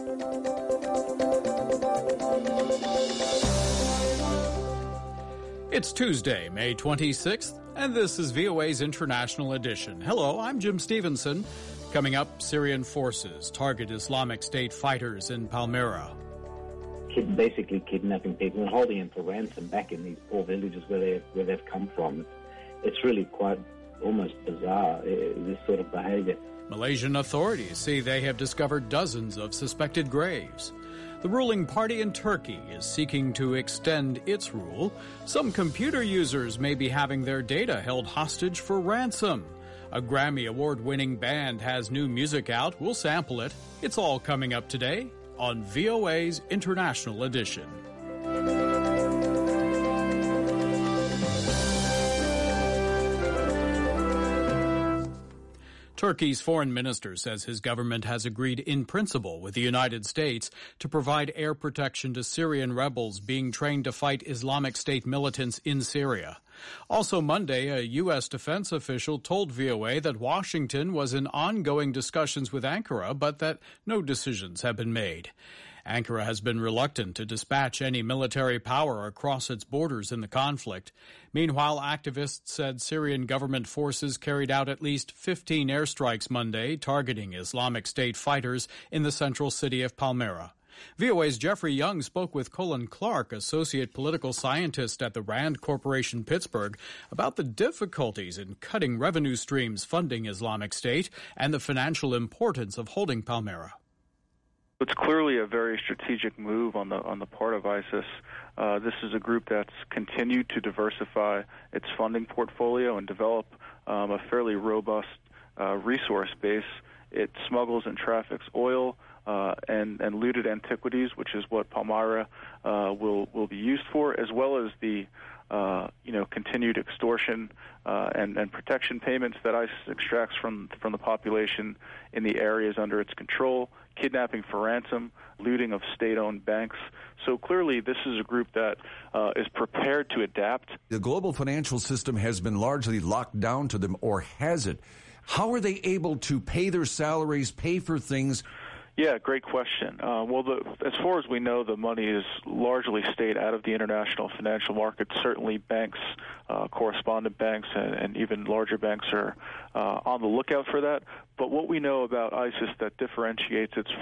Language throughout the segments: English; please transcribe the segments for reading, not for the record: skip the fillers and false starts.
It's Tuesday, May 26th, and this is VOA's International Edition. Hello, I'm Jim Stevenson. Coming up, Syrian forces target Islamic State fighters in Palmyra. Basically kidnapping people and holding them for ransom back in these poor villages where they've come from. It's really quite almost bizarre, this sort of behavior. Malaysian authorities say they have discovered dozens of suspected graves. The ruling party in Turkey is seeking to extend its rule. Some computer users may be having their data held hostage for ransom. A Grammy Award-winning band has new music out. We'll sample it. It's all coming up today on VOA's International Edition. Turkey's foreign minister says his government has agreed in principle with the United States to provide air protection to Syrian rebels being trained to fight Islamic State militants in Syria. Also Monday, a U.S. defense official told VOA that Washington was in ongoing discussions with Ankara, but that no decisions have been made. Ankara has been reluctant to dispatch any military power across its borders in the conflict. Meanwhile, activists said Syrian government forces carried out at least 15 airstrikes Monday targeting Islamic State fighters in the central city of Palmyra. VOA's Jeffrey Young spoke with Colin Clark, associate political scientist at the Rand Corporation Pittsburgh, about the difficulties in cutting revenue streams funding Islamic State and the financial importance of holding Palmyra. It's clearly a very strategic move on the part of ISIS. This is a group that's continued to diversify its funding portfolio and develop a fairly robust resource base. It smuggles and traffics oil and looted antiquities, which is what Palmyra will be used for, as well as the continued extortion and protection payments that ISIS extracts from the population in the areas under its control, kidnapping for ransom, looting of state-owned banks. So clearly this is a group that is prepared to adapt. The global financial system has been largely locked down to them, or has it? How are they able to pay their salaries, pay for things? Yeah, great question. As far as we know, the money is largely stayed out of the international financial markets. Certainly banks, correspondent banks, and even larger banks are on the lookout for that. But what we know about ISIS that differentiates it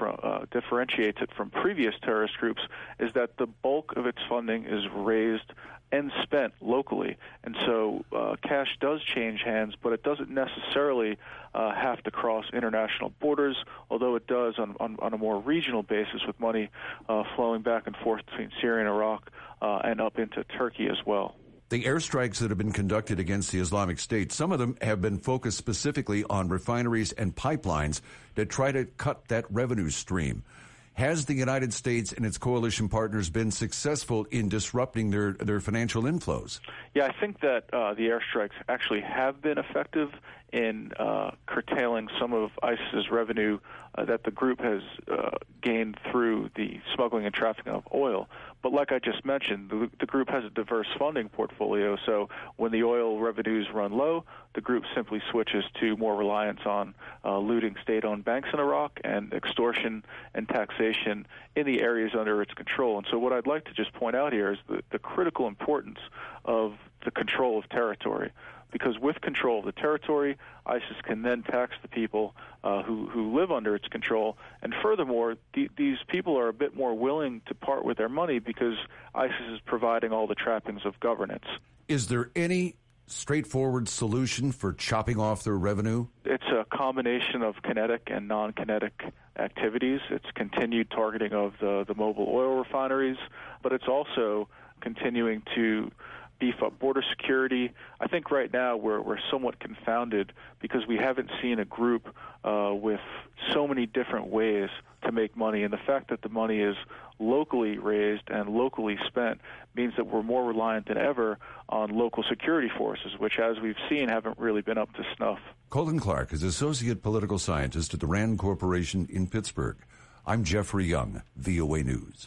from previous terrorist groups is that the bulk of its funding is raised and spent locally. And so cash does change hands, but it doesn't necessarily have to cross international borders, although it does on a more regional basis with money flowing back and forth between Syria and Iraq and up into Turkey as well. The airstrikes that have been conducted against the Islamic State, some of them have been focused specifically on refineries and pipelines that try to cut that revenue stream. Has the United States and its coalition partners been successful in disrupting their financial inflows? Yeah, I think that the airstrikes actually have been effective in curtailing some of ISIS's revenue that the group has gained through the smuggling and trafficking of oil. But like I just mentioned, the group has a diverse funding portfolio, so when the oil revenues run low, the group simply switches to more reliance on looting state-owned banks in Iraq and extortion and taxation in the areas under its control. And so what I'd like to just point out here is the critical importance of the control of territory. Because with control of the territory, ISIS can then tax the people who live under its control. And furthermore, these people are a bit more willing to part with their money because ISIS is providing all the trappings of governance. Is there any straightforward solution for chopping off their revenue? It's a combination of kinetic and non-kinetic activities. It's continued targeting of the mobile oil refineries, but it's also continuing to beef up border security. I think right now we're somewhat confounded because we haven't seen a group with so many different ways to make money, and the fact that the money is locally raised and locally spent means that we're more reliant than ever on local security forces, which, as we've seen, haven't really been up to snuff. Colin Clark is associate political scientist at the Rand Corporation in Pittsburgh. I'm Jeffrey Young, VOA News.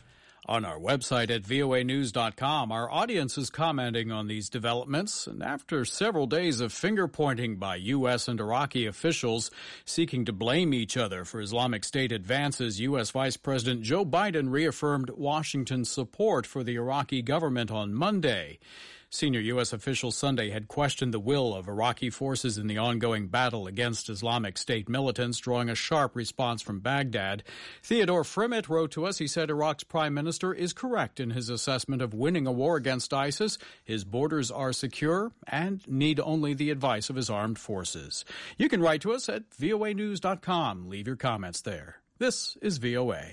On our website at voanews.com, our audience is commenting on these developments, and after several days of finger-pointing by U.S. and Iraqi officials seeking to blame each other for Islamic State advances, U.S. Vice President Joe Biden reaffirmed Washington's support for the Iraqi government on Monday. Senior U.S. officials Sunday had questioned the will of Iraqi forces in the ongoing battle against Islamic State militants, drawing a sharp response from Baghdad. Theodore Frimet wrote to us. He said Iraq's prime minister is correct in his assessment of winning a war against ISIS. His borders are secure and need only the advice of his armed forces. You can write to us at voanews.com. Leave your comments there. This is VOA.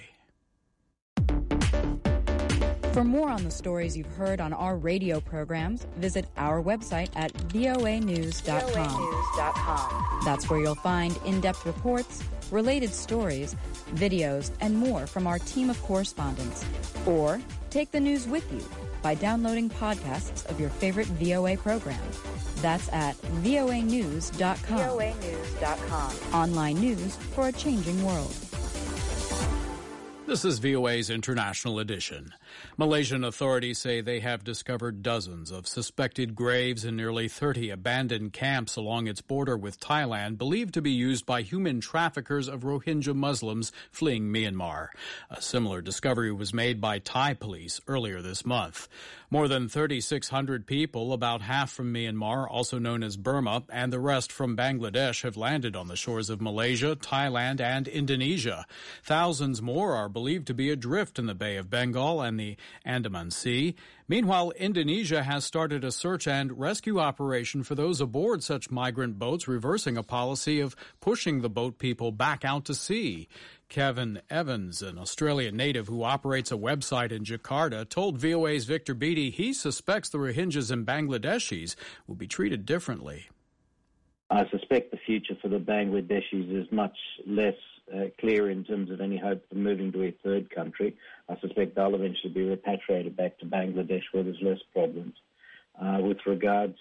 For more on the stories you've heard on our radio programs, visit our website at voanews.com. That's where you'll find in-depth reports, related stories, videos, and more from our team of correspondents. Or take the news with you by downloading podcasts of your favorite VOA program. That's at voanews.com. Online news for a changing world. This is VOA's International Edition. Malaysian authorities say they have discovered dozens of suspected graves in nearly 30 abandoned camps along its border with Thailand, believed to be used by human traffickers of Rohingya Muslims fleeing Myanmar. A similar discovery was made by Thai police earlier this month. More than 3,600 people, about half from Myanmar, also known as Burma, and the rest from Bangladesh have landed on the shores of Malaysia, Thailand, and Indonesia. Thousands more are believed to be adrift in the Bay of Bengal and the Andaman Sea. Meanwhile, Indonesia has started a search and rescue operation for those aboard such migrant boats, reversing a policy of pushing the boat people back out to sea. Kevin Evans, an Australian native who operates a website in Jakarta, told VOA's Victor Beattie he suspects the Rohingyas and Bangladeshis will be treated differently. I suspect the future for the Bangladeshis is much less clear in terms of any hope for moving to a third country. I suspect they'll eventually be repatriated back to Bangladesh where there's less problems. With regards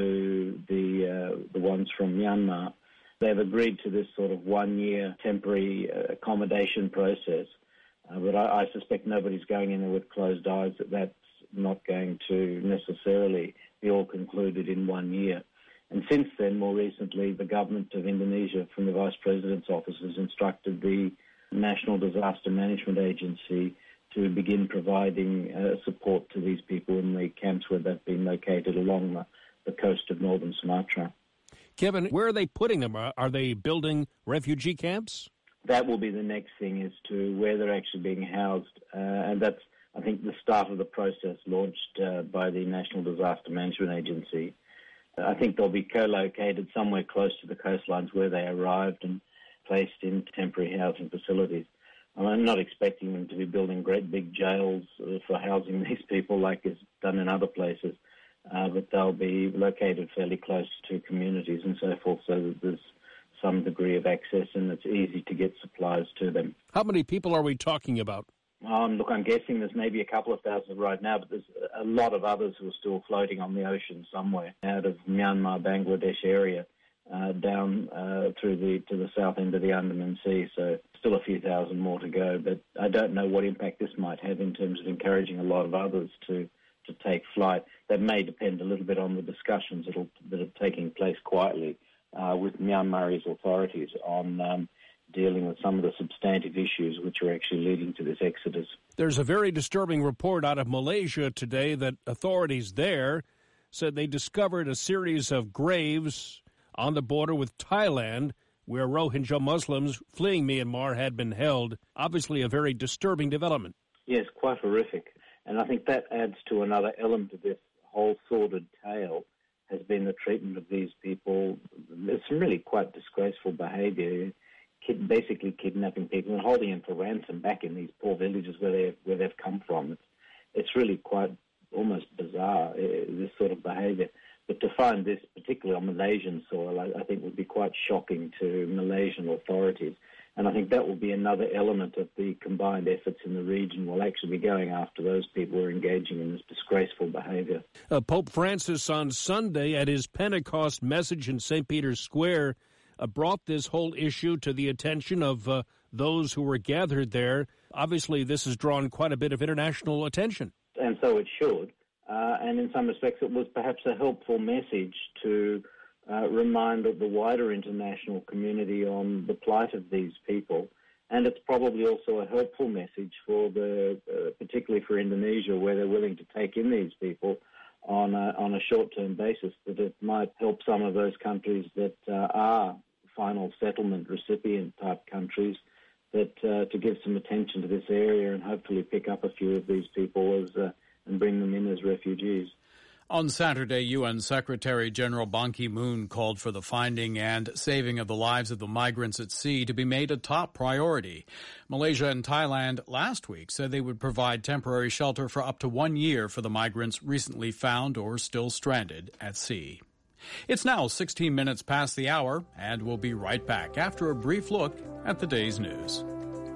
to the ones from Myanmar, they've agreed to this sort of 1-year temporary accommodation process, but I suspect nobody's going in there with closed eyes that that's not going to necessarily be all concluded in 1 year. And since then, more recently, the government of Indonesia, from the Vice President's office, has instructed the National Disaster Management Agency to begin providing support to these people in the camps where they've been located along the coast of northern Sumatra. Kevin, where are they putting them? Are they building refugee camps? That will be the next thing, as to where they're actually being housed. And that's, I think, the start of the process launched by the National Disaster Management Agency. I think they'll be co-located somewhere close to the coastlines where they arrived and placed in temporary housing facilities. I'm not expecting them to be building great big jails for housing these people like is done in other places, but they'll be located fairly close to communities and so forth, so that there's some degree of access and it's easy to get supplies to them. How many people are we talking about? Look, I'm guessing there's maybe a couple of thousand right now, but there's a lot of others who are still floating on the ocean somewhere out of Myanmar, Bangladesh area, down to the south end of the Andaman Sea. So still a few thousand more to go, but I don't know what impact this might have in terms of encouraging a lot of others to take flight. That may depend a little bit on the discussions that are taking place quietly with Myanmarese authorities on dealing with some of the substantive issues which are actually leading to this exodus. There's a very disturbing report out of Malaysia today that authorities there said they discovered a series of graves on the border with Thailand where Rohingya Muslims fleeing Myanmar had been held. Obviously a very disturbing development. Yes, quite horrific. And I think that adds to another element of this whole sordid tale, has been the treatment of these people. There's some really quite disgraceful behaviour, basically kidnapping people and holding them for ransom back in these poor villages where they've come from. It's really quite almost bizarre, this sort of behaviour. But to find this, particularly on Malaysian soil, I think would be quite shocking to Malaysian authorities. And I think that will be another element of the combined efforts in the region. Will actually be going after those people who are engaging in this disgraceful behaviour. Pope Francis on Sunday at his Pentecost message in St. Peter's Square brought this whole issue to the attention of those who were gathered there. Obviously, this has drawn quite a bit of international attention. And so it should. And in some respects, it was perhaps a helpful message to remind the wider international community on the plight of these people. And it's probably also a helpful message for particularly for Indonesia, where they're willing to take in these people on a short-term basis, that it might help some of those countries that are final settlement recipient type countries, that to give some attention to this area and hopefully pick up a few of these people and bring them in as refugees. On Saturday, UN Secretary General Ban Ki-moon called for the finding and saving of the lives of the migrants at sea to be made a top priority. Malaysia and Thailand last week said they would provide temporary shelter for up to 1 year for the migrants recently found or still stranded at sea. It's now 16 minutes past the hour, and we'll be right back after a brief look at the day's news.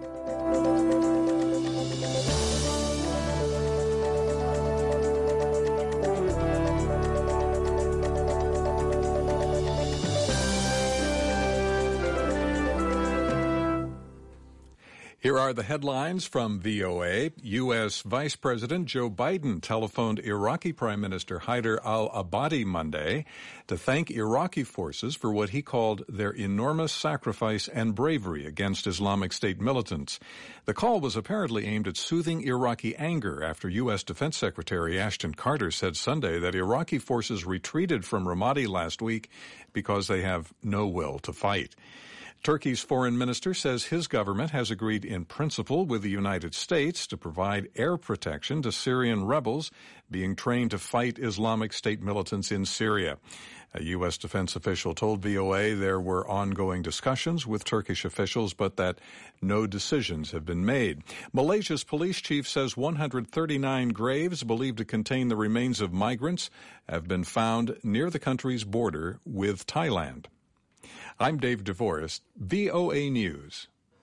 Here are the headlines from VOA. U.S. Vice President Joe Biden telephoned Iraqi Prime Minister Haider al-Abadi Monday to thank Iraqi forces for what he called their enormous sacrifice and bravery against Islamic State militants. The call was apparently aimed at soothing Iraqi anger after U.S. Defense Secretary Ashton Carter said Sunday that Iraqi forces retreated from Ramadi last week because they have no will to fight. Turkey's foreign minister says his government has agreed in principle with the United States to provide air protection to Syrian rebels being trained to fight Islamic State militants in Syria. A U.S. defense official told VOA there were ongoing discussions with Turkish officials, but that no decisions have been made. Malaysia's police chief says 139 graves believed to contain the remains of migrants have been found near the country's border with Thailand. I'm Dave DeVorest, VOA News.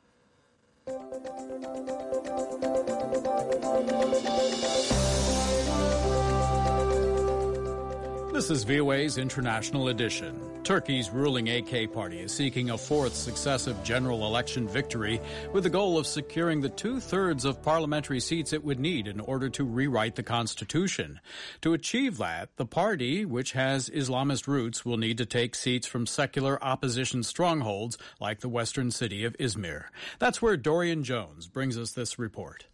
This is VOA's International Edition. Turkey's ruling AK party is seeking a fourth successive general election victory with the goal of securing the 2/3 of parliamentary seats it would need in order to rewrite the constitution. To achieve that, the party, which has Islamist roots, will need to take seats from secular opposition strongholds like the western city of Izmir. That's where Dorian Jones brings us this report.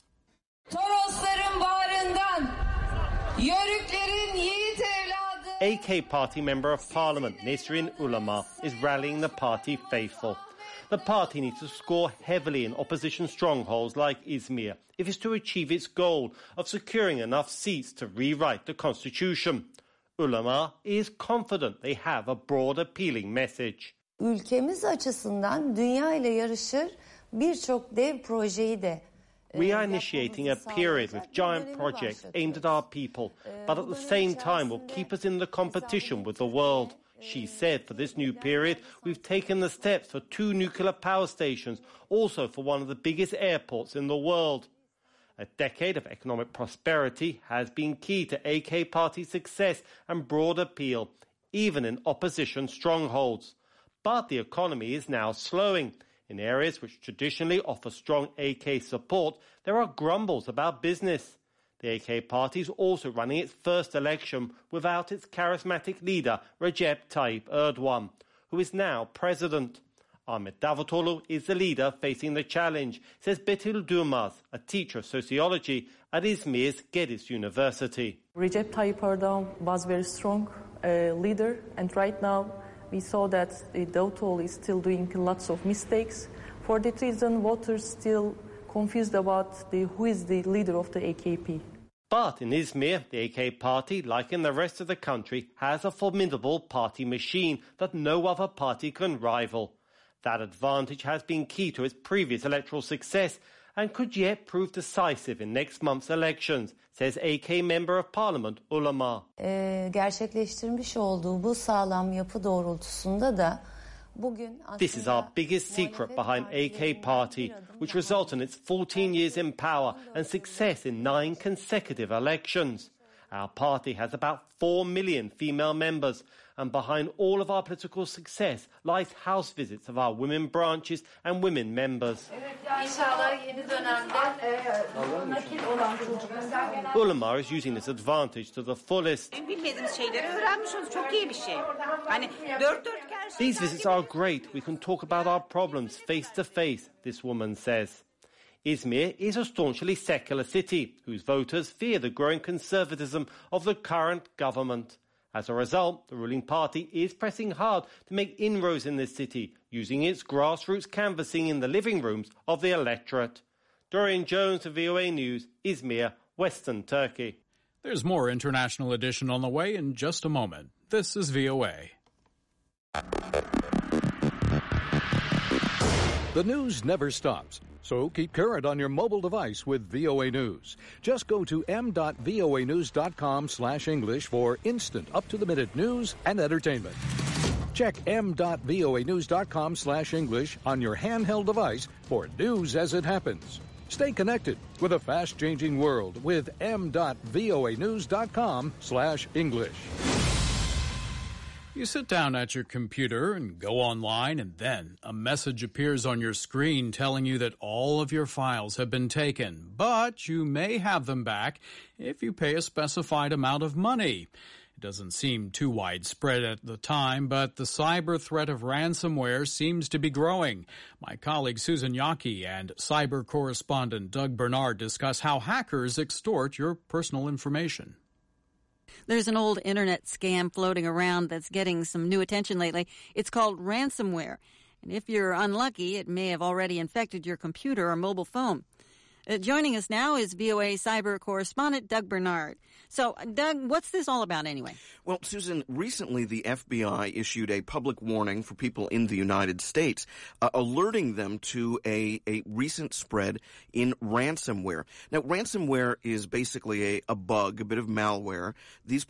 AK Party Member of Parliament Nesrin Ulama is rallying the party faithful. The party needs to score heavily in opposition strongholds like Izmir if it's to achieve its goal of securing enough seats to rewrite the constitution. Ulama is confident they have a broad appealing message. Ülkemiz açısından dünya ile yarışır birçok dev projeyi de We are initiating a period with giant projects aimed at our people, but at the same time will keep us in the competition with the world. She said for this new period, we've taken the steps for 2 nuclear power stations, also for one of the biggest airports in the world. A decade of economic prosperity has been key to AK Party's success and broad appeal, even in opposition strongholds. But the economy is now slowing. In areas which traditionally offer strong AK support, there are grumbles about business. The AK party is also running its first election without its charismatic leader, Recep Tayyip Erdogan, who is now president. Ahmet Davutoğlu is the leader facing the challenge, says Betül Durmaz, a teacher of sociology at Izmir's Gediz University. Recep Tayyip Erdogan was very strong leader, and right now we saw that Davutoğlu is still doing lots of mistakes. For that reason, voters still confused about who is the leader of the AKP. But in Izmir, the AK party, like in the rest of the country, has a formidable party machine that no other party can rival. That advantage has been key to its previous electoral success and could yet prove decisive in next month's elections, says AK Member of Parliament Ulama. Gerçekleştirmiş olduğu bu sağlam yapı doğrultusunda da bugün This is our biggest secret behind AK Party, which results in its 14 years in power and success in 9 consecutive elections. Our party has about 4 million female members And behind all of our political success lies house visits of our women branches and women members. Ulama is using this advantage to the fullest. These visits are great. We can talk about our problems face to face, this woman says. Izmir is a staunchly secular city whose voters fear the growing conservatism of the current government. As a result, the ruling party is pressing hard to make inroads in this city, using its grassroots canvassing in the living rooms of the electorate. Dorian Jones of VOA News, Izmir, Western Turkey. There's more International Edition on the way in just a moment. This is VOA. The news never stops, so keep current on your mobile device with VOA News. Just go to m.voanews.com/English for instant, up-to-the-minute news and entertainment. Check m.voanews.com/English on your handheld device for news as it happens. Stay connected with a fast-changing world with m.voanews.com/English. You sit down at your computer and go online, and then a message appears on your screen telling you that all of your files have been taken, but you may have them back if you pay a specified amount of money. It doesn't seem too widespread at the time, but the cyber threat of ransomware seems to be growing. My colleague Susan Yockey and cyber correspondent Doug Bernard discuss how hackers extort your personal information. There's an old internet scam floating around that's getting some new attention lately. It's called ransomware. And if you're unlucky, it may have already infected your computer or mobile phone. Joining us now is VOA cyber correspondent Doug Bernard. So, Doug, what's this all about anyway? Well, Susan, recently the FBI issued a public warning for people in the United States, alerting them to a recent spread in ransomware. Now, ransomware is basically a bug, a bit of malware. These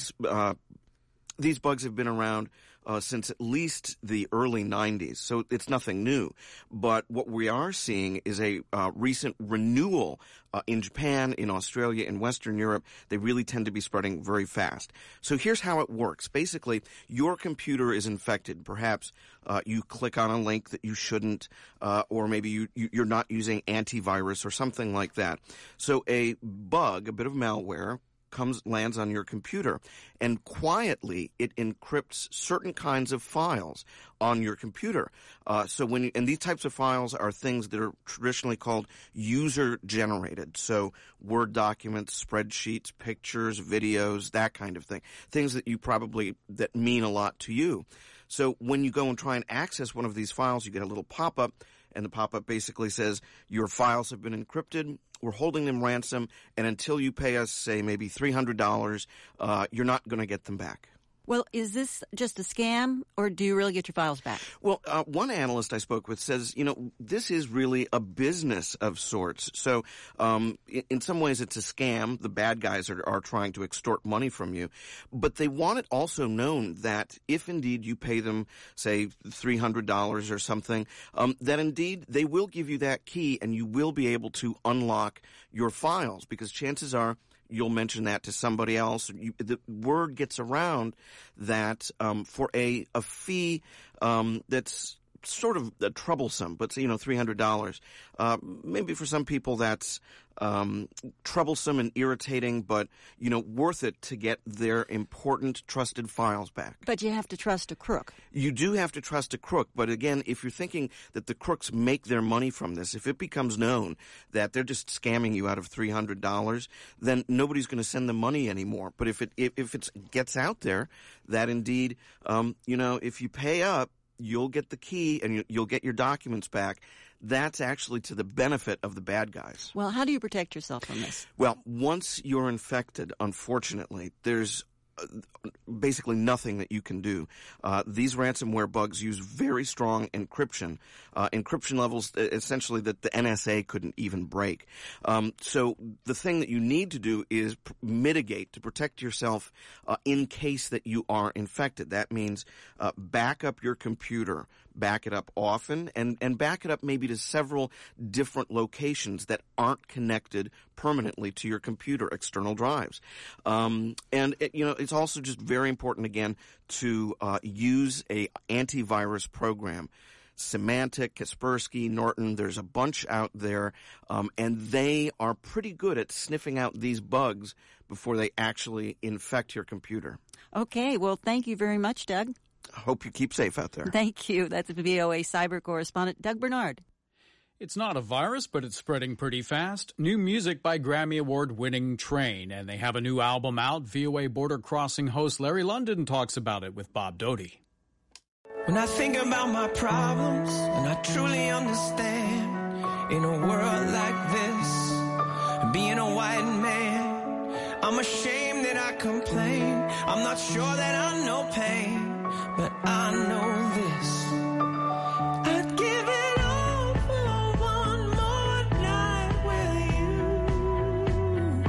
bugs have been around since at least the early 90s, so it's nothing new. But what we are seeing is a recent renewal in Japan, in Australia, in Western Europe. They really tend to be spreading very fast. So here's how it works. Basically, your computer is infected. Perhaps you click on a link that you shouldn't, or maybe you're not using antivirus or something like that. So a bug, a bit of malware, lands on your computer, and quietly it encrypts certain kinds of files on your computer. And these types of files are things that are traditionally called user-generated. So Word documents, spreadsheets, pictures, videos, that kind of thing. Things that that mean a lot to you. So when you go and try and access one of these files, you get a little pop-up, and the pop-up basically says, your files have been encrypted, we're holding them ransom, and until you pay us, say, maybe $300, you're not going to get them back. Well, is this just a scam, or do you really get your files back? Well, one analyst I spoke with says, this is really a business of sorts. So in some ways it's a scam. The bad guys are trying to extort money from you. But they want it also known that if indeed you pay them, say, $300 or something, that indeed they will give you that key and you will be able to unlock your files, because chances are you'll mention that to somebody else. The word gets around that for a fee that's sort of troublesome, but $300. Maybe for some people that's troublesome and irritating, but worth it to get their important, trusted files back. But you have to trust a crook. You do have to trust a crook, but again, if you're thinking that the crooks make their money from this, if it becomes known that they're just scamming you out of $300, then nobody's going to send them money anymore. But if it gets out there that indeed, if you pay up, you'll get the key and you'll get your documents back. That's actually to the benefit of the bad guys. Well, how do you protect yourself from this? Well, once you're infected, unfortunately, there's basically nothing that you can do. These ransomware bugs use very strong encryption, encryption levels essentially that the NSA couldn't even break. So the thing that you need to do is mitigate, to protect yourself in case that you are infected. That means back up your computer, back it up often, and back it up maybe to several different locations that aren't connected permanently to your computer, external drives. It's also just very important, again, to use a antivirus program. Symantec, Kaspersky, Norton, there's a bunch out there, and they are pretty good at sniffing out these bugs before they actually infect your computer. Okay, well, thank you very much, Doug. I hope you keep safe out there. Thank you. That's VOA cyber correspondent Doug Bernard. It's not a virus, but it's spreading pretty fast. New music by Grammy Award-winning Train, and they have a new album out. VOA Border Crossing host Larry London talks about it with Bob Doty. When I think about my problems, and I truly understand, in a world like this, being a white man, I'm ashamed that I complain. I'm not sure that I know pain, but I know this. I'd give it all for one more night with you.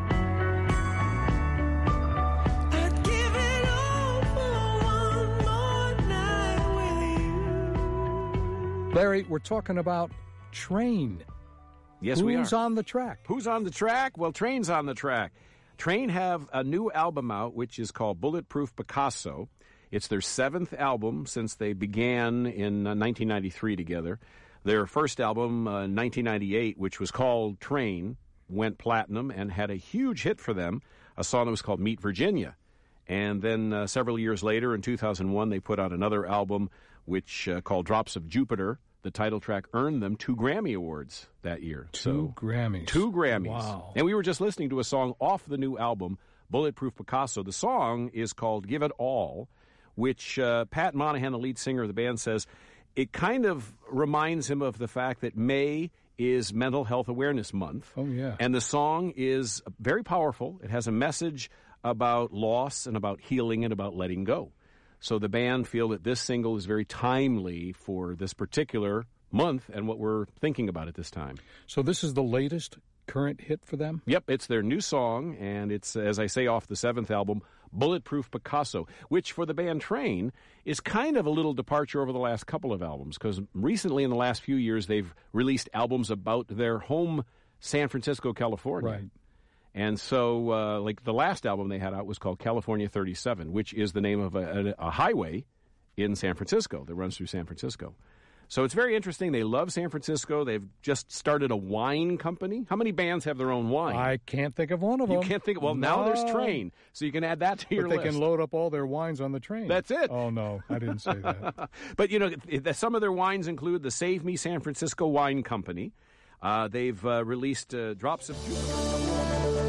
I'd give it all for one more night with you. Larry, we're talking about Train. Yes, we are. Who's on the track? Who's on the track? Well, Train's on the track. Train have a new album out, which is called Bulletproof Picasso. It's their 7th album since they began in 1993 together. Their first album, 1998, which was called Train, went platinum and had a huge hit for them, a song that was called Meet Virginia. And then several years later, in 2001, they put out another album which called Drops of Jupiter. The title track earned them 2 Grammy Awards that year. Two Grammys. 2 Grammys. Wow. And we were just listening to a song off the new album, Bulletproof Picasso. The song is called Give It All, which Pat Monahan, the lead singer of the band, says it kind of reminds him of the fact that May is Mental Health Awareness Month. Oh, yeah. And the song is very powerful. It has a message about loss and about healing and about letting go. So the band feel that this single is very timely for this particular month and what we're thinking about at this time. So this is the latest current hit for them? Yep, it's their new song, and it's, as I say, off the 7th album, Bulletproof Picasso, which for the band Train is kind of a little departure over the last couple of albums, because recently in the last few years they've released albums about their home San Francisco, California. Right. And so, like the last album they had out was called California 37, which is the name of a highway in San Francisco that runs through San Francisco. So it's very interesting. They love San Francisco. They've just started a wine company. How many bands have their own wine? I can't think of one of them. You can't think of, well, now there's Train, so you can add that to your list. But they can load up all their wines on the train. That's it. Oh, no, I didn't say that. But, you know, some of their wines include the Save Me San Francisco Wine Company. They've released Drops of Jupiter.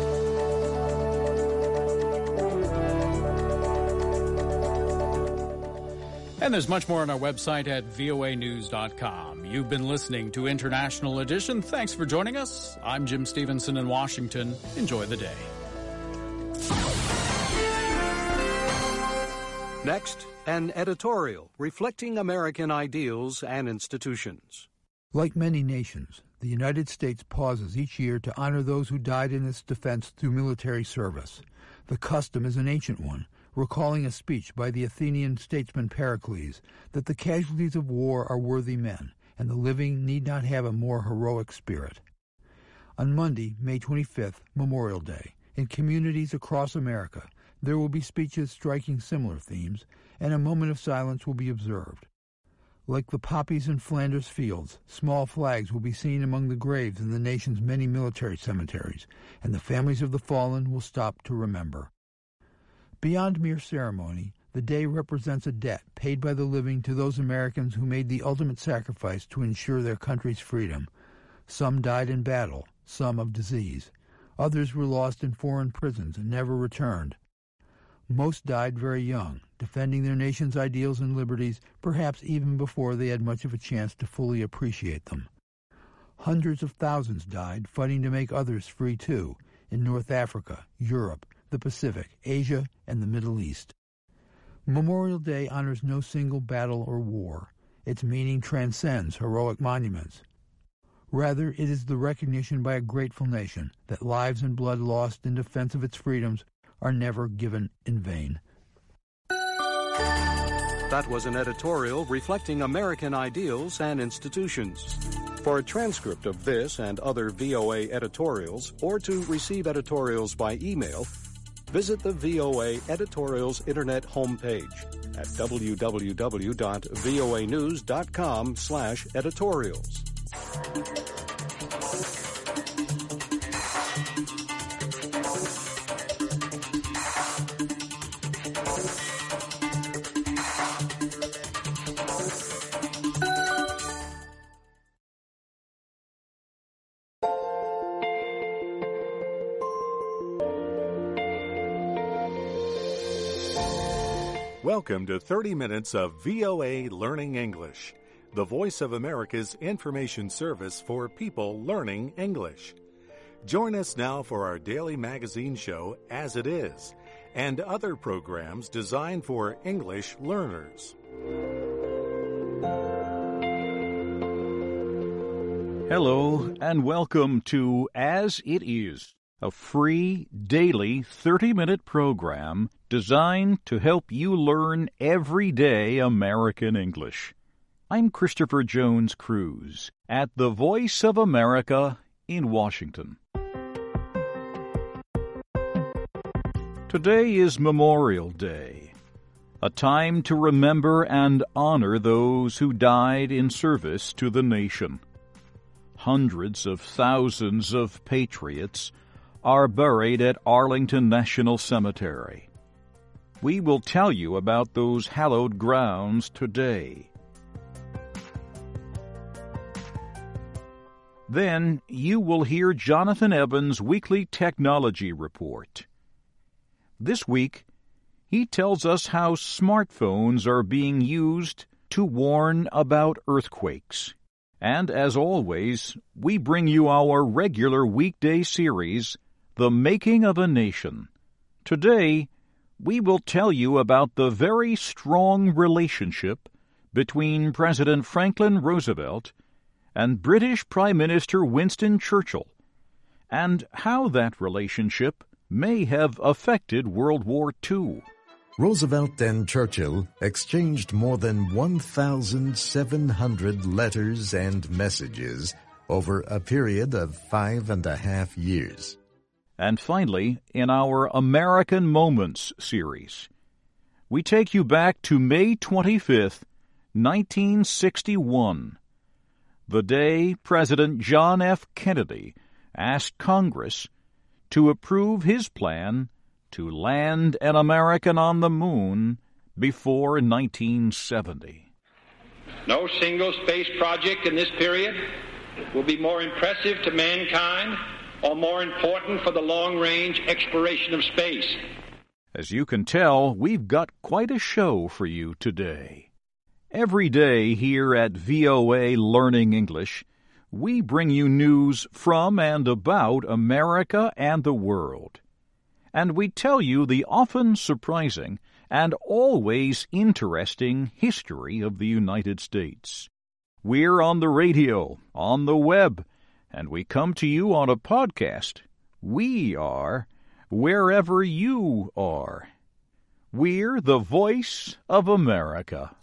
And there's much more on our website at voanews.com. You've been listening to International Edition. Thanks for joining us. I'm Jim Stevenson in Washington. Enjoy the day. Next, an editorial reflecting American ideals and institutions. Like many nations, the United States pauses each year to honor those who died in its defense through military service. The custom is an ancient one, recalling a speech by the Athenian statesman Pericles that the casualties of war are worthy men, and the living need not have a more heroic spirit. On Monday, May 25th, Memorial Day, in communities across America, there will be speeches striking similar themes, and a moment of silence will be observed. Like the poppies in Flanders fields, small flags will be seen among the graves in the nation's many military cemeteries, and the families of the fallen will stop to remember. Beyond mere ceremony, the day represents a debt paid by the living to those Americans who made the ultimate sacrifice to ensure their country's freedom. Some died in battle, some of disease. Others were lost in foreign prisons and never returned. Most died very young, defending their nation's ideals and liberties, perhaps even before they had much of a chance to fully appreciate them. Hundreds of thousands died fighting to make others free too, in North Africa, Europe, the Pacific, Asia, and the Middle East. Memorial Day honors no single battle or war. Its meaning transcends heroic monuments. Rather, it is the recognition by a grateful nation that lives and blood lost in defense of its freedoms are never given in vain. That was an editorial reflecting American ideals and institutions. For a transcript of this and other VOA editorials, or to receive editorials by email, visit the VOA Editorials Internet homepage at www.voanews.com/editorials. Welcome to 30 minutes of VOA Learning English, the Voice of America's information service for people learning English. Join us now for our daily magazine show, As It Is, and other programs designed for English learners. Hello, and welcome to As It Is, a free, daily 30-minute program designed to help you learn everyday American English. I'm Christopher Jones Cruz at the Voice of America in Washington. Today is Memorial Day, a time to remember and honor those who died in service to the nation. Hundreds of thousands of patriots are buried at Arlington National Cemetery. We will tell you about those hallowed grounds today. Then you will hear Jonathan Evans' weekly technology report. This week, he tells us how smartphones are being used to warn about earthquakes. And as always, we bring you our regular weekday series, The Making of a Nation. Today, we will tell you about the very strong relationship between President Franklin Roosevelt and British Prime Minister Winston Churchill, and how that relationship may have affected World War II. Roosevelt and Churchill exchanged more than 1,700 letters and messages over a period of 5.5 years. And finally, in our American Moments series, we take you back to May 25th, 1961, the day President John F. Kennedy asked Congress to approve his plan to land an American on the moon before 1970. No single space project in this period will be more impressive to mankind or more important for the long-range exploration of space. As you can tell, we've got quite a show for you today. Every day here at VOA Learning English, we bring you news from and about America and the world. And we tell you the often surprising and always interesting history of the United States. We're on the radio, on the web, and we come to you on a podcast. We are wherever you are. We're the Voice of America.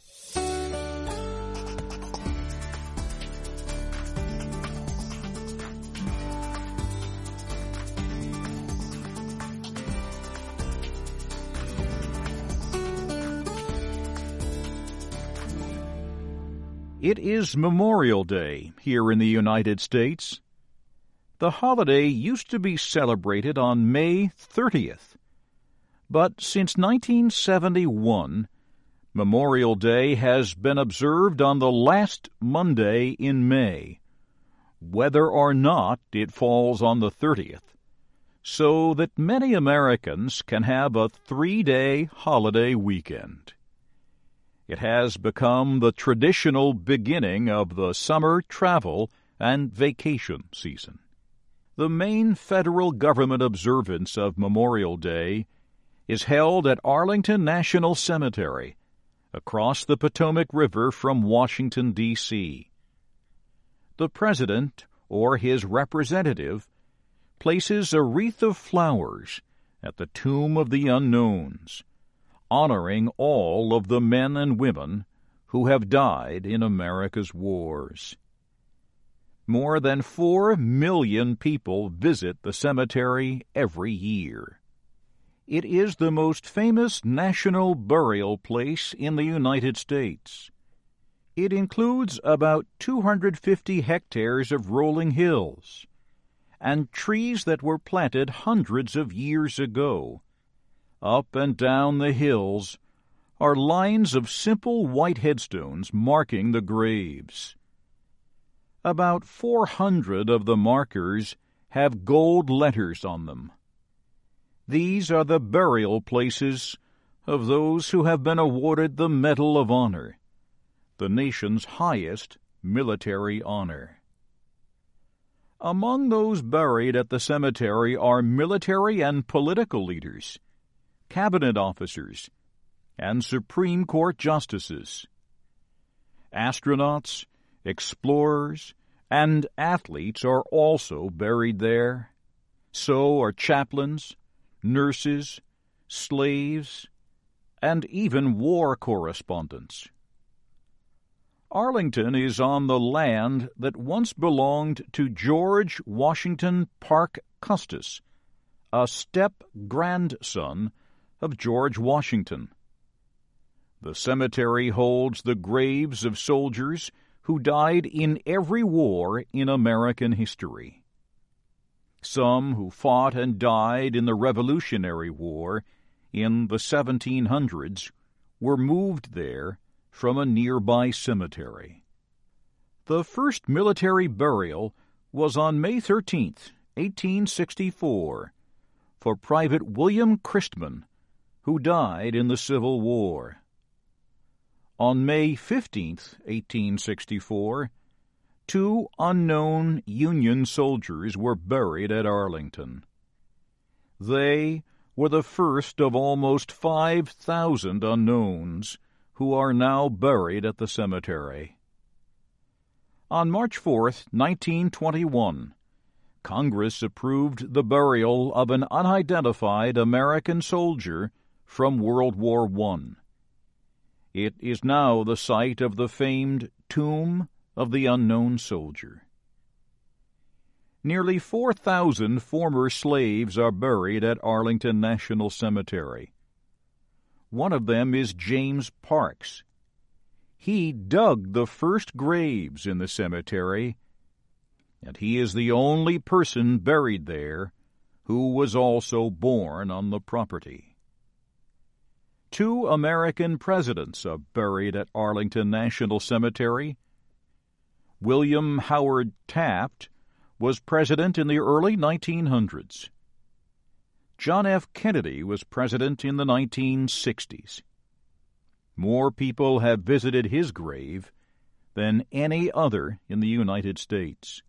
It is Memorial Day here in the United States. The holiday used to be celebrated on May 30th, but since 1971, Memorial Day has been observed on the last Monday in May, whether or not it falls on the 30th, so that many Americans can have a 3-day holiday weekend. It has become the traditional beginning of the summer travel and vacation season. The main federal government observance of Memorial Day is held at Arlington National Cemetery, across the Potomac River from Washington, D.C. The President, or his representative, places a wreath of flowers at the Tomb of the Unknowns, honoring all of the men and women who have died in America's wars. More than 4 million people visit the cemetery every year. It is the most famous national burial place in the United States. It includes about 250 hectares of rolling hills and trees that were planted hundreds of years ago. Up and down the hills are lines of simple white headstones marking the graves. About 400 of the markers have gold letters on them. These are the burial places of those who have been awarded the Medal of Honor, the nation's highest military honor. Among those buried at the cemetery are military and political leaders, cabinet officers, and Supreme Court justices. Astronauts, explorers, and athletes are also buried there. So are chaplains, nurses, slaves, and even war correspondents. Arlington is on the land that once belonged to George Washington Parke Custis, a step-grandson of George Washington. The cemetery holds the graves of soldiers who died in every war in American history. Some who fought and died in the Revolutionary War in the 1700s were moved there from a nearby cemetery. The first military burial was on May 13, 1864, for Private William Christman, who died in the Civil War. On May 15, 1864, 2 unknown Union soldiers were buried at Arlington. They were the first of almost 5,000 unknowns who are now buried at the cemetery. On March 4, 1921, Congress approved the burial of an unidentified American soldier from World War I. It is now the site of the famed Tomb of the Unknown Soldier. Nearly 4,000 former slaves are buried at Arlington National Cemetery. One of them is James Parks. He dug the first graves in the cemetery, and he is the only person buried there who was also born on the property. 2 American presidents are buried at Arlington National Cemetery. William Howard Taft was president in the early 1900s. John F. Kennedy was president in the 1960s. More people have visited his grave than any other in the United States.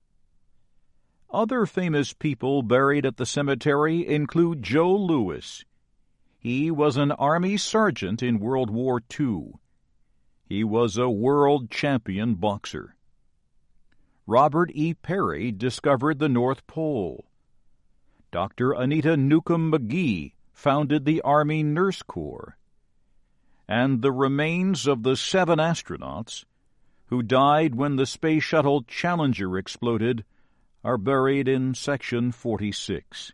Other famous people buried at the cemetery include Joe Louis. He was an Army sergeant in World War II. He was a world champion boxer. Robert E. Peary discovered the North Pole. Dr. Anita Newcomb McGee founded the Army Nurse Corps. And the remains of the 7 astronauts who died when the Space Shuttle Challenger exploded are buried in Section 46.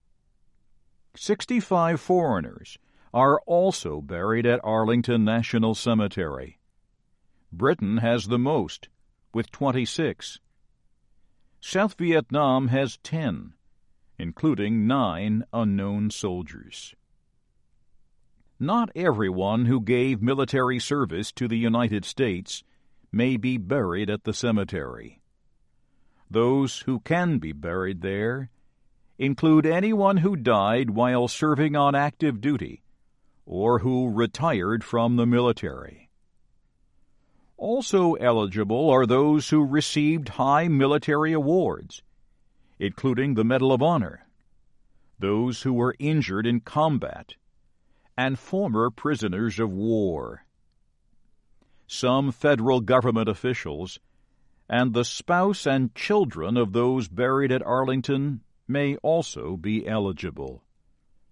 65 foreigners are also buried at Arlington National Cemetery. Britain has the most, with 26. South Vietnam has 10, including 9 unknown soldiers. Not everyone who gave military service to the United States may be buried at the cemetery. Those who can be buried there include anyone who died while serving on active duty or who retired from the military. Also eligible are those who received high military awards, including the Medal of Honor, those who were injured in combat, and former prisoners of war. Some federal government officials and the spouse and children of those buried at Arlington may also be eligible.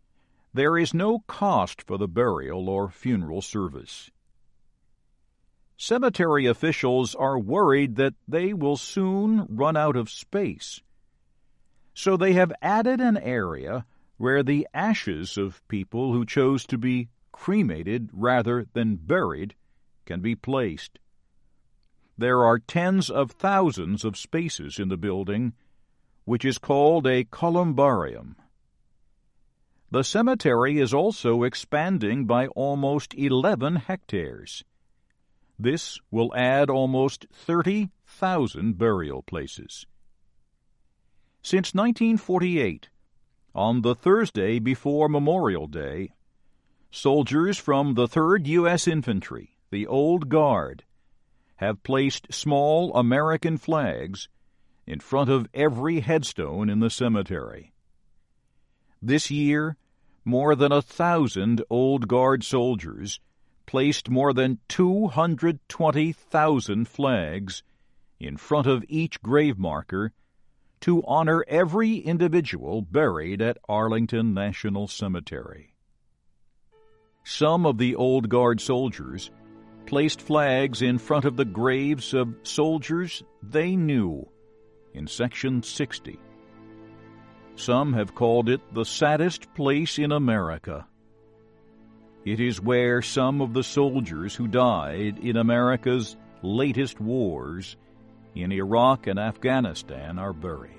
there is no cost for the burial or funeral service. Cemetery officials are worried that they will soon run out of space, so they have added an area where the ashes of people who chose to be cremated rather than buried can be placed. There are tens of thousands of spaces in the building, which is called a columbarium. The cemetery is also expanding by almost 11 hectares. This will add almost 30,000 burial places. Since 1948, on the Thursday before Memorial Day, soldiers from the 3rd U.S. Infantry, the Old Guard, have placed small American flags in front of every headstone in the cemetery. This year, more than 1,000 Old Guard soldiers placed more than 220,000 flags in front of each grave marker to honor every individual buried at Arlington National Cemetery. Some of the Old Guard soldiers placed flags in front of the graves of soldiers they knew in Section 60. Some have called it the saddest place in America. It is where some of the soldiers who died in America's latest wars in Iraq and Afghanistan are buried.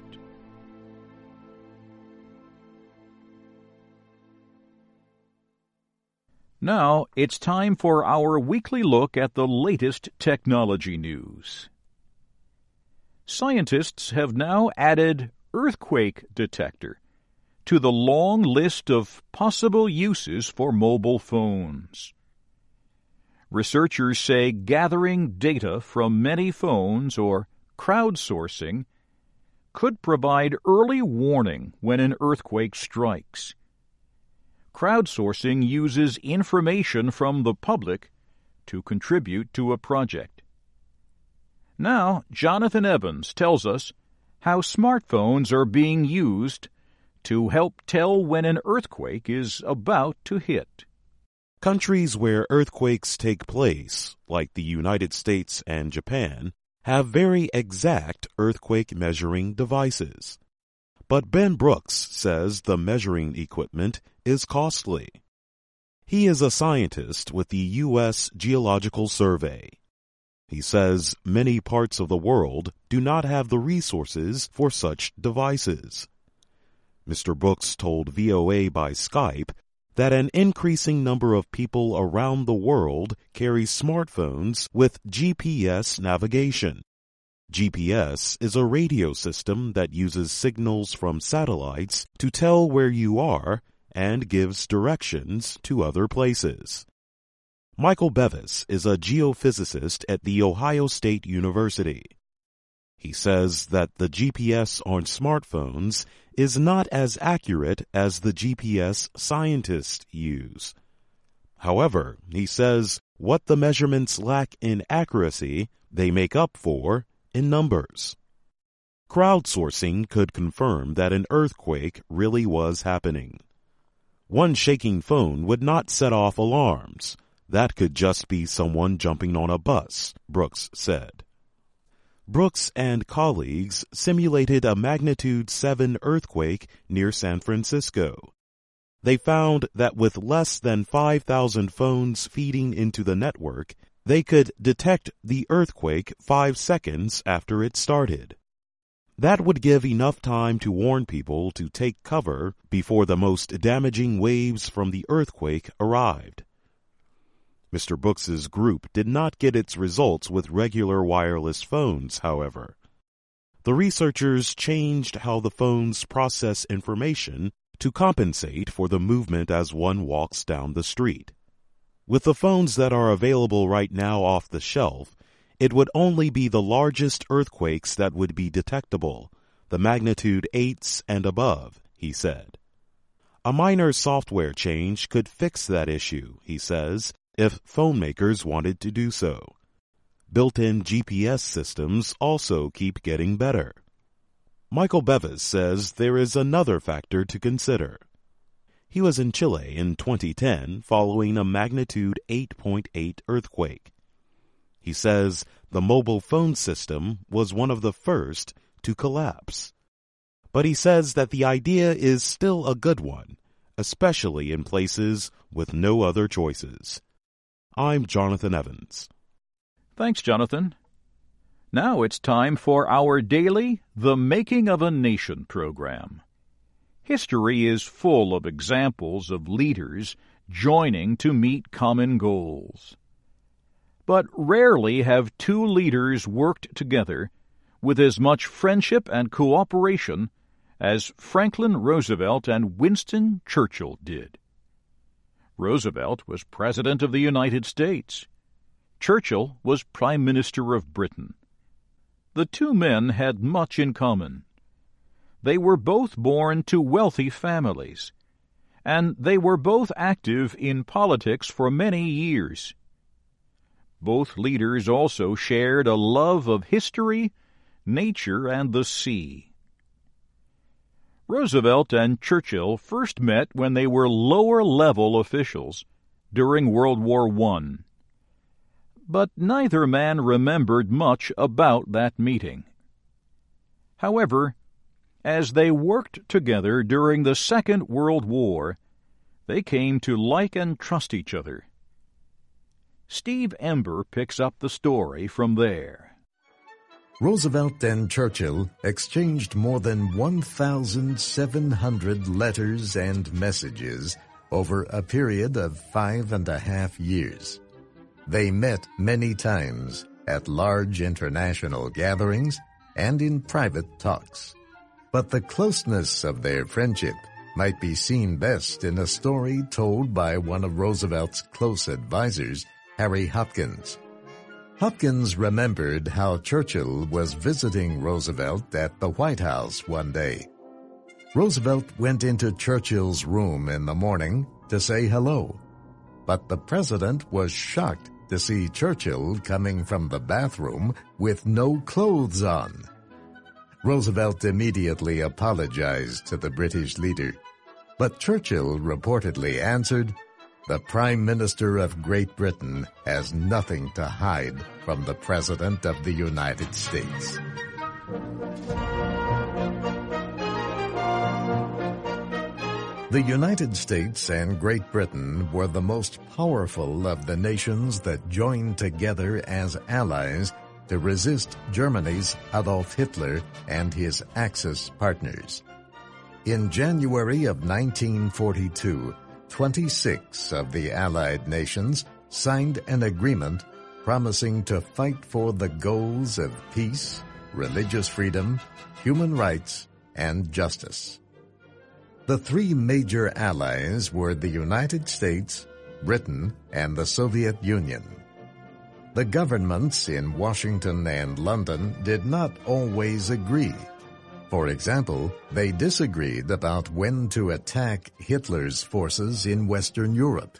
Now it's time for our weekly look at the latest technology news. Scientists have now added earthquake detector to the long list of possible uses for mobile phones. Researchers say gathering data from many phones or crowdsourcing could provide early warning when an earthquake strikes. Crowdsourcing uses information from the public to contribute to a project. Now, Jonathan Evans tells us how smartphones are being used to help tell when an earthquake is about to hit. Countries where earthquakes take place, like the United States and Japan, have very exact earthquake measuring devices. But Ben Brooks says the measuring equipment is costly. He is a scientist with the U.S. Geological Survey. He says many parts of the world do not have the resources for such devices. Mr. Brooks told VOA by Skype that an increasing number of people around the world carry smartphones with GPS navigation. GPS is a radio system that uses signals from satellites to tell where you are and gives directions to other places. Michael Bevis is a geophysicist at The Ohio State University. He says that the GPS on smartphones is not as accurate as the GPS scientists use. However, he says what the measurements lack in accuracy, they make up for in numbers. Crowdsourcing could confirm that an earthquake really was happening. One shaking phone would not set off alarms. That could just be someone jumping on a bus, Brooks said. Brooks and colleagues simulated a magnitude 7 earthquake near San Francisco. They found that with less than 5,000 phones feeding into the network, they could detect the earthquake 5 seconds after it started. That would give enough time to warn people to take cover before the most damaging waves from the earthquake arrived. Mr. Brooks's group did not get its results with regular wireless phones, however. The researchers changed how the phones process information to compensate for the movement as one walks down the street. With the phones that are available right now off the shelf, it would only be the largest earthquakes that would be detectable, the magnitude 8s and above, he said. A minor software change could fix that issue, he says, if phone makers wanted to do so. Built-in GPS systems also keep getting better. Michael Bevis says there is another factor to consider. He was in Chile in 2010 following a magnitude 8.8 earthquake. He says the mobile phone system was one of the first to collapse. But he says that the idea is still a good one, especially in places with no other choices. I'm Jonathan Evans. Thanks, Jonathan. Now it's time for our daily The Making of a Nation program. History is full of examples of leaders joining to meet common goals. But rarely have two leaders worked together with as much friendship and cooperation as Franklin Roosevelt and Winston Churchill did. Roosevelt was President of the United States. Churchill was Prime Minister of Britain. The two men had much in common. They were both born to wealthy families, and they were both active in politics for many years. Both leaders also shared a love of history, nature, and the sea. Roosevelt and Churchill first met when they were lower-level officials during World War I. But neither man remembered much about that meeting. However, as they worked together during the Second World War, they came to like and trust each other. Steve Ember picks up the story from there. Roosevelt and Churchill exchanged more than 1,700 letters and messages over a period of 5.5 years. They met many times at large international gatherings and in private talks. But the closeness of their friendship might be seen best in a story told by one of Roosevelt's close advisors, Harry Hopkins. Hopkins remembered how Churchill was visiting Roosevelt at the White House one day. Roosevelt went into Churchill's room in the morning to say hello, but the president was shocked to see Churchill coming from the bathroom with no clothes on. Roosevelt immediately apologized to the British leader, but Churchill reportedly answered, "The Prime Minister of Great Britain has nothing to hide from the President of the United States." The United States and Great Britain were the most powerful of the nations that joined together as allies to resist Germany's Adolf Hitler and his Axis partners. In January of 1942, 26 of the Allied nations signed an agreement promising to fight for the goals of peace, religious freedom, human rights, and justice. The three major allies were the United States, Britain, and the Soviet Union. The governments in Washington and London did not always agree. For example, they disagreed about when to attack Hitler's forces in Western Europe.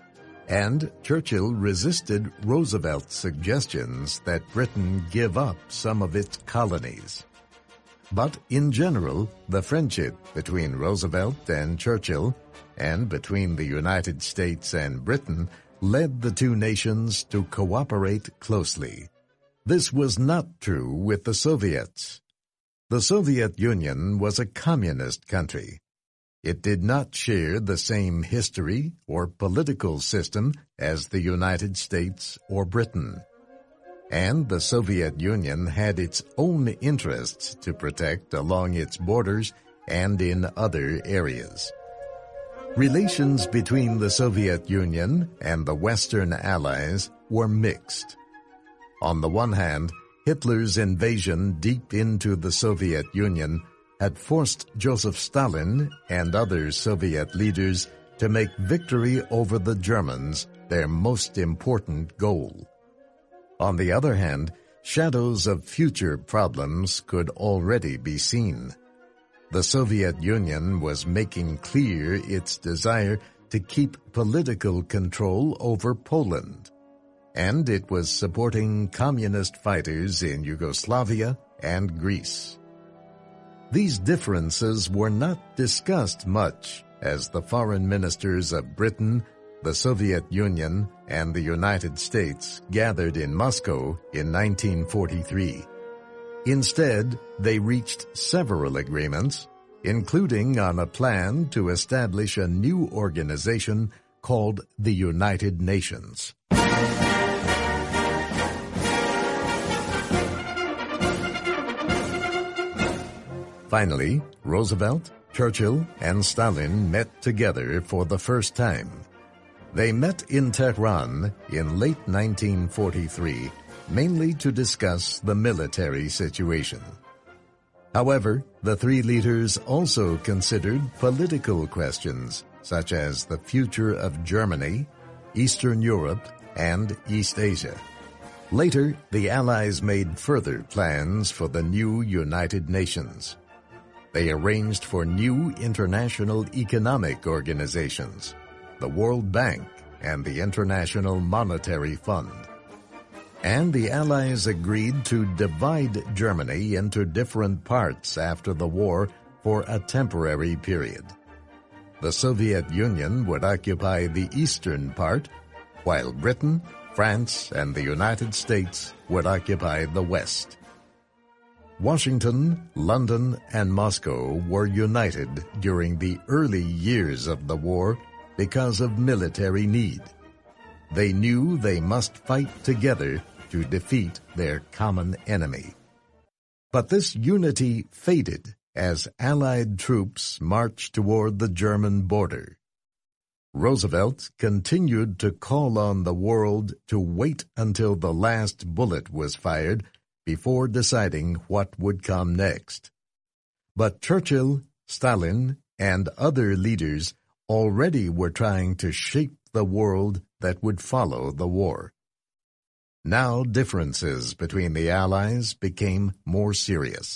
And Churchill resisted Roosevelt's suggestions that Britain give up some of its colonies. But in general, the friendship between Roosevelt and Churchill, and between the United States and Britain, led the two nations to cooperate closely. This was not true with the Soviets. The Soviet Union was a communist country. It did not share the same history or political system as the United States or Britain. And the Soviet Union had its own interests to protect along its borders and in other areas. Relations between the Soviet Union and the Western Allies were mixed. On the one hand, Hitler's invasion deep into the Soviet Union had forced Joseph Stalin and other Soviet leaders to make victory over the Germans their most important goal. On the other hand, shadows of future problems could already be seen. The Soviet Union was making clear its desire to keep political control over Poland, and it was supporting communist fighters in Yugoslavia and Greece. These differences were not discussed much as the foreign ministers of Britain, the Soviet Union, and the United States gathered in Moscow in 1943. Instead, they reached several agreements, including on a plan to establish a new organization called the United Nations. Finally, Roosevelt, Churchill, and Stalin met together for the first time. They met in Tehran in late 1943, mainly to discuss the military situation. However, the three leaders also considered political questions, such as the future of Germany, Eastern Europe, and East Asia. Later, the Allies made further plans for the new United Nations. They arranged for new international economic organizations, the World Bank and the International Monetary Fund. And the Allies agreed to divide Germany into different parts after the war for a temporary period. The Soviet Union would occupy the eastern part, while Britain, France, and the United States would occupy the west. Washington, London, and Moscow were united during the early years of the war because of military need. They knew they must fight together to defeat their common enemy. But this unity faded as Allied troops marched toward the German border. Roosevelt continued to call on the world to wait until the last bullet was fired before deciding what would come next. But Churchill, Stalin, and other leaders already were trying to shape the world that would follow the war. Now differences between the Allies became more serious.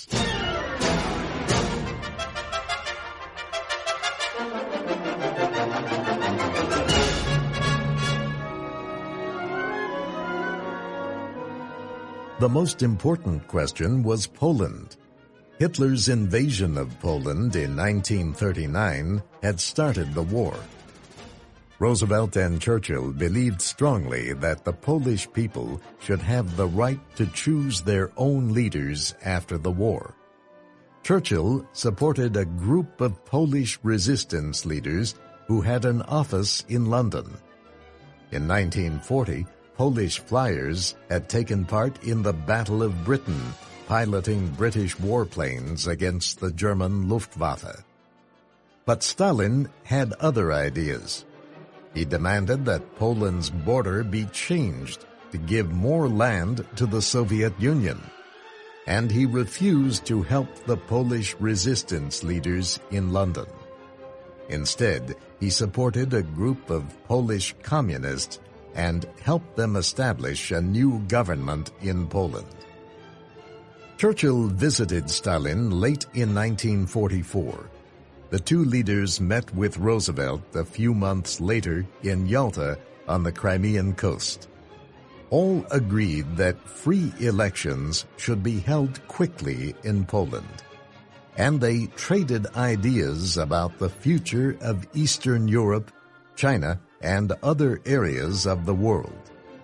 The most important question was Poland. Hitler's invasion of Poland in 1939 had started the war. Roosevelt and Churchill believed strongly that the Polish people should have the right to choose their own leaders after the war. Churchill supported a group of Polish resistance leaders who had an office in London. In 1940, Polish flyers had taken part in the Battle of Britain, piloting British warplanes against the German Luftwaffe. But Stalin had other ideas. He demanded that Poland's border be changed to give more land to the Soviet Union, and he refused to help the Polish resistance leaders in London. Instead, he supported a group of Polish communists and helped them establish a new government in Poland. Churchill visited Stalin late in 1944. The two leaders met with Roosevelt a few months later in Yalta on the Crimean coast. All agreed that free elections should be held quickly in Poland, and they traded ideas about the future of Eastern Europe, China, and other areas of the world.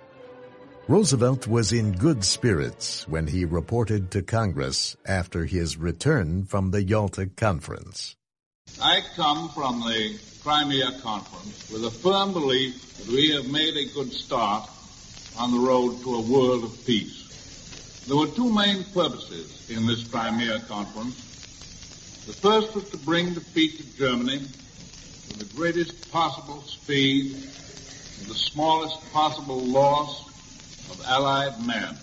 Roosevelt was in good spirits when he reported to Congress after his return from the Yalta Conference. I come from the Crimea Conference with a firm belief that we have made a good start on the road to a world of peace. There were two main purposes in this Crimea Conference. The first was to bring defeat to Germany with the greatest possible speed and the smallest possible loss of Allied men.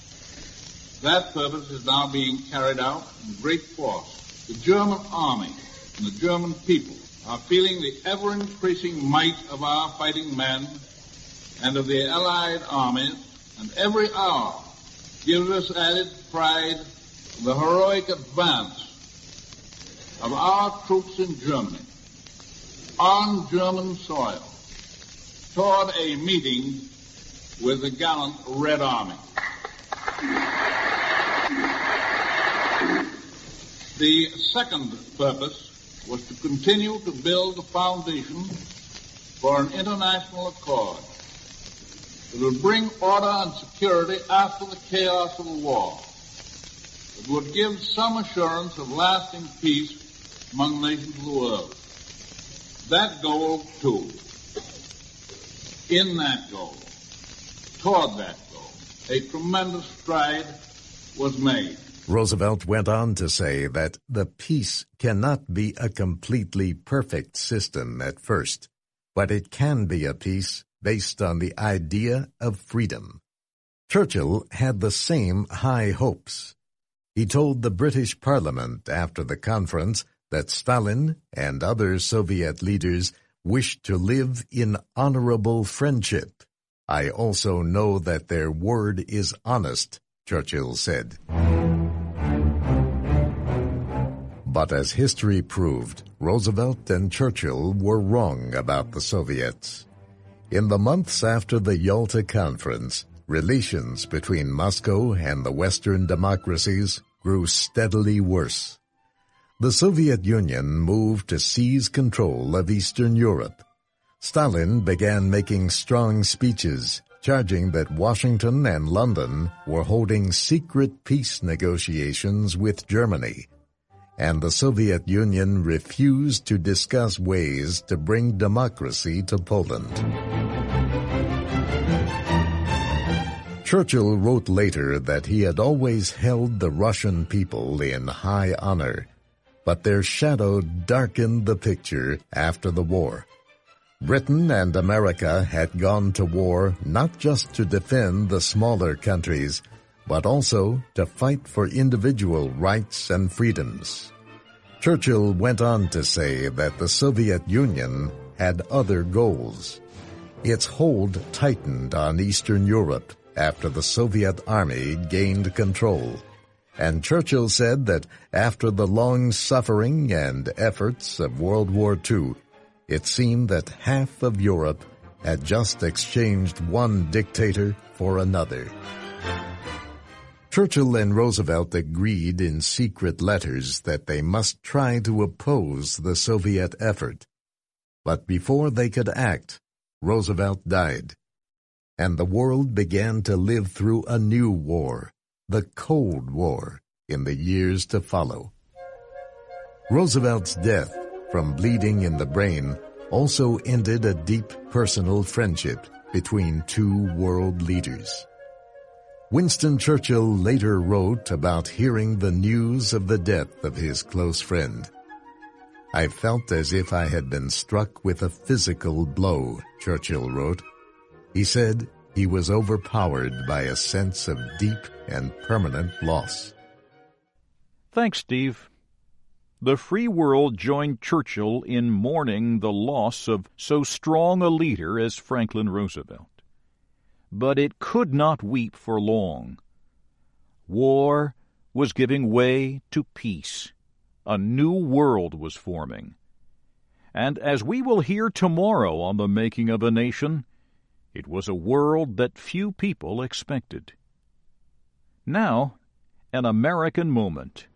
That purpose is now being carried out in great force. The German army and the German people are feeling the ever-increasing might of our fighting men and of the Allied armies, and every hour gives us added pride in the heroic advance of our troops in Germany, on German soil, toward a meeting with the gallant Red Army. The second purpose was to continue to build the foundation for an international accord that would bring order and security after the chaos of the war. It would give some assurance of lasting peace among nations of the world. That goal, too, in that goal, toward that goal, a tremendous stride was made. Roosevelt went on to say that the peace cannot be a completely perfect system at first, but it can be a peace based on the idea of freedom. Churchill had the same high hopes. He told the British Parliament after the conference that Stalin and other Soviet leaders wished to live in honorable friendship. I also know that their word is honest, Churchill said. But as history proved, Roosevelt and Churchill were wrong about the Soviets. In the months after the Yalta Conference, relations between Moscow and the Western democracies grew steadily worse. The Soviet Union moved to seize control of Eastern Europe. Stalin began making strong speeches, charging that Washington and London were holding secret peace negotiations with Germany, and the Soviet Union refused to discuss ways to bring democracy to Poland. Churchill wrote later that he had always held the Russian people in high honor, but their shadow darkened the picture after the war. Britain and America had gone to war not just to defend the smaller countries, but also to fight for individual rights and freedoms. Churchill went on to say that the Soviet Union had other goals. Its hold tightened on Eastern Europe after the Soviet Army gained control, and Churchill said that after the long suffering and efforts of World War II, it seemed that half of Europe had just exchanged one dictator for another. Churchill and Roosevelt agreed in secret letters that they must try to oppose the Soviet effort. But before they could act, Roosevelt died, and the world began to live through a new war, the Cold War, in the years to follow. Roosevelt's death from bleeding in the brain also ended a deep personal friendship between two world leaders. Winston Churchill later wrote about hearing the news of the death of his close friend. I felt as if I had been struck with a physical blow, Churchill wrote. He said he was overpowered by a sense of deep and permanent loss. Thanks, Steve. The free world joined Churchill in mourning the loss of so strong a leader as Franklin Roosevelt. But it could not weep for long. War was giving way to peace. A new world was forming. And as we will hear tomorrow on The Making of a Nation, it was a world that few people expected. Now, an American moment.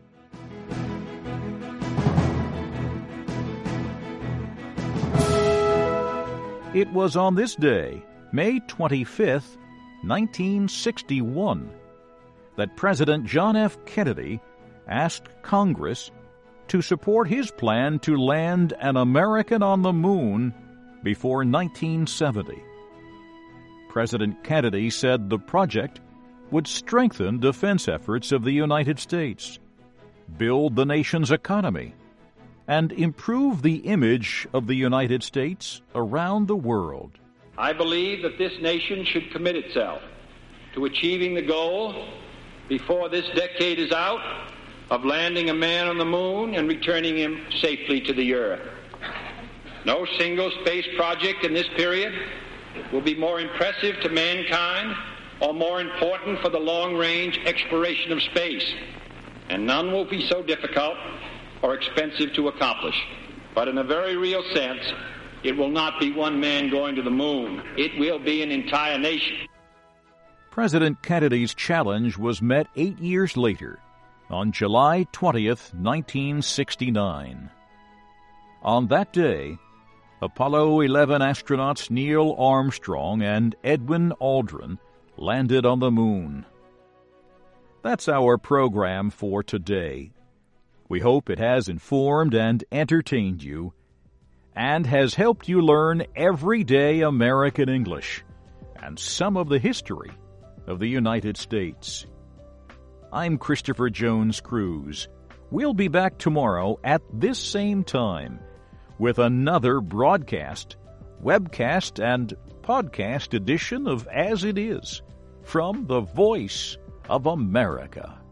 It was on this day, May 25th, 1961, that President John F. Kennedy asked Congress to support his plan to land an American on the moon before 1970. President Kennedy said the project would strengthen defense efforts of the United States, build the nation's economy, and improve the image of the United States around the world. I believe that this nation should commit itself to achieving the goal before this decade is out of landing a man on the moon and returning him safely to the earth. No single space project in this period will be more impressive to mankind or more important for the long-range exploration of space, and none will be so difficult or expensive to accomplish. But in a very real sense, it will not be one man going to the moon. It will be an entire nation. President Kennedy's challenge was met 8 years later, on July 20th, 1969. On that day, Apollo 11 astronauts Neil Armstrong and Edwin Aldrin landed on the moon. That's our program for today. We hope it has informed and entertained you and has helped you learn everyday American English and some of the history of the United States. I'm Christopher Jones Cruz. We'll be back tomorrow at this same time with another broadcast, webcast, and podcast edition of As It Is from the Voice of America.